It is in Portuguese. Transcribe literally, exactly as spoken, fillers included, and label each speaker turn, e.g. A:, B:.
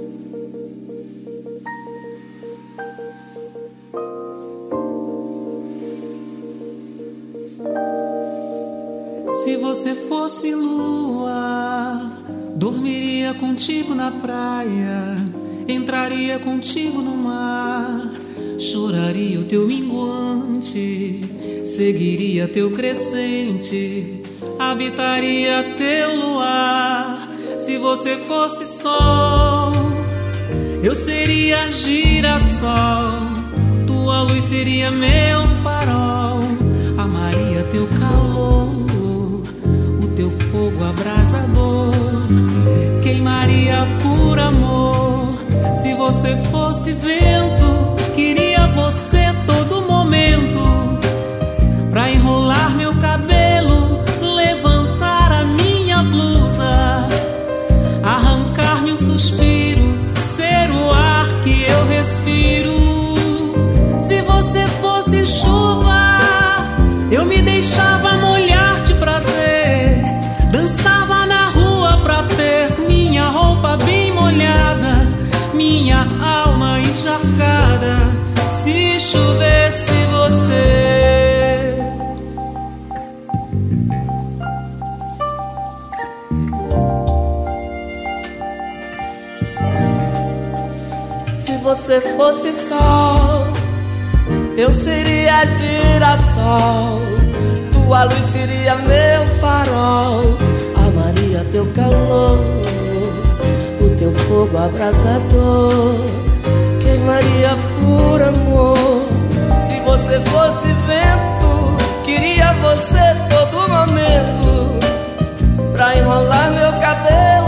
A: Se você fosse lua, dormiria contigo na praia, entraria contigo no mar, choraria o teu minguante, seguiria teu crescente, habitaria teu luar. Se você fosse sol, eu seria girassol, tua luz seria meu farol, amaria teu calor, teu fogo abrasador, queimaria por amor. Se você fosse vento, queria você todo momento, pra enrolar meu cabelo, levantar a minha blusa, arrancar-me um suspiro, ser o ar que eu respiro. Se você fosse chuva, eu me deixava molhar de prazer, dançava na rua pra ter minha roupa bem molhada, minha alma encharcada, se chovesse você.
B: Se você fosse sol, eu seria girassol, tua luz seria meu farol, amaria teu calor, o teu fogo abrasador, queimaria por amor. Se você fosse vento, queria você todo momento, pra enrolar meu cabelo,